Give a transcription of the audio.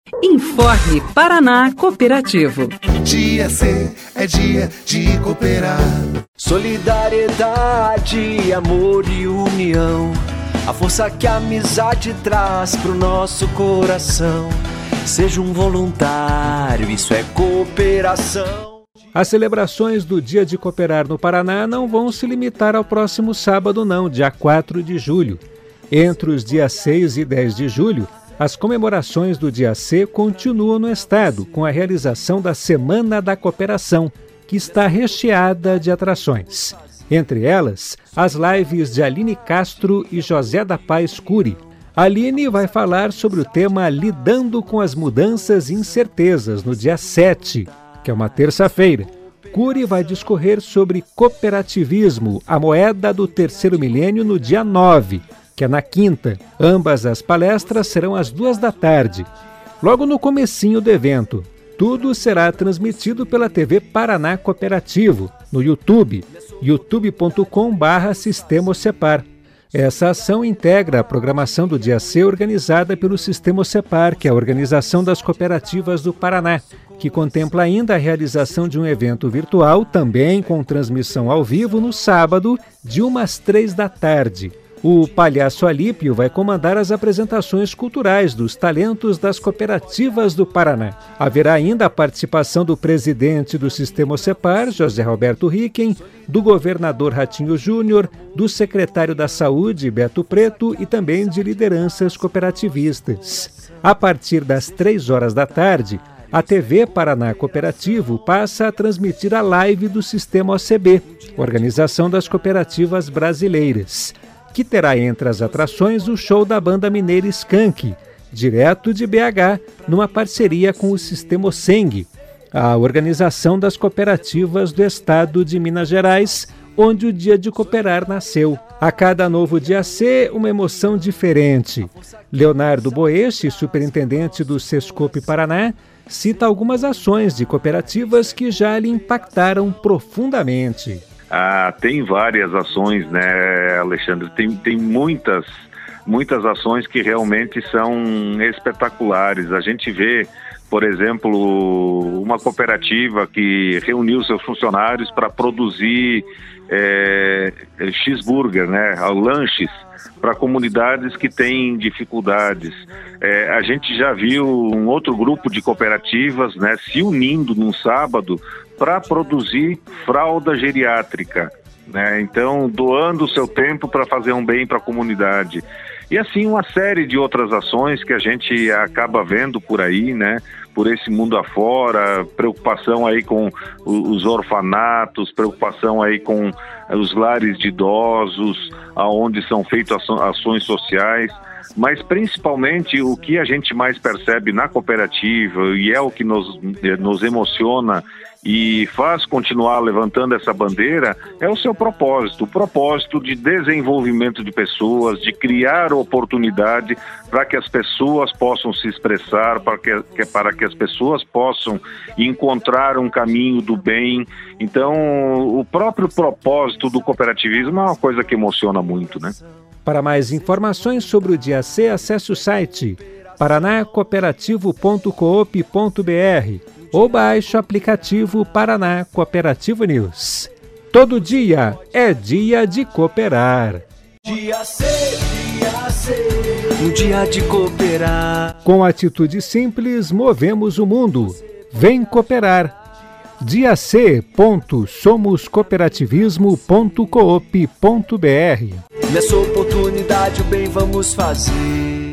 Informe Paraná Cooperativo. Dia C é dia de cooperar. Solidariedade, amor e união, a força que a amizade traz pro nosso coração. Seja um voluntário, isso é cooperação. As celebrações do Dia de Cooperar no Paraná não vão se limitar ao próximo sábado não, dia 4 de julho. Entre os dias 6 e 10 de julho, as comemorações do Dia C continuam no estado, com a realização da Semana da Cooperação, que está recheada de atrações. Entre elas, as lives de Aline Castro e José da Paz Cury. A Aline vai falar sobre o tema Lidando com as Mudanças e Incertezas no dia 7, que é uma terça-feira. Cury vai discorrer sobre cooperativismo, a moeda do terceiro milênio, no dia 9, que é na quinta. Ambas as palestras serão às 2h. Logo no comecinho do evento, tudo será transmitido pela TV Paraná Cooperativo, no YouTube, youtube.com/SistemaOCEPAR. Essa ação integra a programação do Dia C organizada pelo Sistema OCEPAR, que é a Organização das Cooperativas do Paraná, que contempla ainda a realização de um evento virtual, também com transmissão ao vivo, no sábado, de 1 às 3h. O Palhaço Alípio vai comandar as apresentações culturais dos talentos das cooperativas do Paraná. Haverá ainda a participação do presidente do Sistema OCEPAR, José Roberto Ricken, do governador Ratinho Júnior, do secretário da Saúde, Beto Preto, e também de lideranças cooperativistas. A partir das 3h, a TV Paraná Cooperativo passa a transmitir a live do Sistema OCB, Organização das Cooperativas Brasileiras, que terá entre as atrações o show da banda mineira Skank, direto de BH, numa parceria com o Sistema OCENG, a Organização das Cooperativas do Estado de Minas Gerais, onde o Dia de Cooperar nasceu. A cada novo Dia C, uma emoção diferente. Leonardo Boeste, superintendente do Sescope Paraná, cita algumas ações de cooperativas que já lhe impactaram profundamente. Tem várias ações, né, Alexandre? Tem muitas ações que realmente são espetaculares. A gente vê, por exemplo, uma cooperativa que reuniu seus funcionários para produzir cheeseburger, né, lanches para comunidades que têm dificuldades. A gente já viu um outro grupo de cooperativas, né, se unindo num sábado para produzir fralda geriátrica, né? Então, doando o seu tempo para fazer um bem para a comunidade. E assim, uma série de outras ações que a gente acaba vendo por aí, né? Por esse mundo afora, preocupação aí com os orfanatos, preocupação aí com os lares de idosos, aonde são feitas ações sociais. Mas principalmente o que a gente mais percebe na cooperativa, e é o que nos emociona e faz continuar levantando essa bandeira, é o seu propósito, o propósito de desenvolvimento de pessoas, de criar oportunidade para que as pessoas possam se expressar, para que as pessoas possam encontrar um caminho do bem. Então, o próprio propósito do cooperativismo é uma coisa que emociona muito, né? Para mais informações sobre o Dia C, acesse o site paranacooperativo.coop.br ou baixe o aplicativo Paraná Cooperativo News. Todo dia é dia de cooperar. Dia C, um dia de cooperar. Com atitude simples, movemos o mundo. Vem cooperar. diac.somoscooperativismo.coop.br. Nessa oportunidade o bem vamos fazer.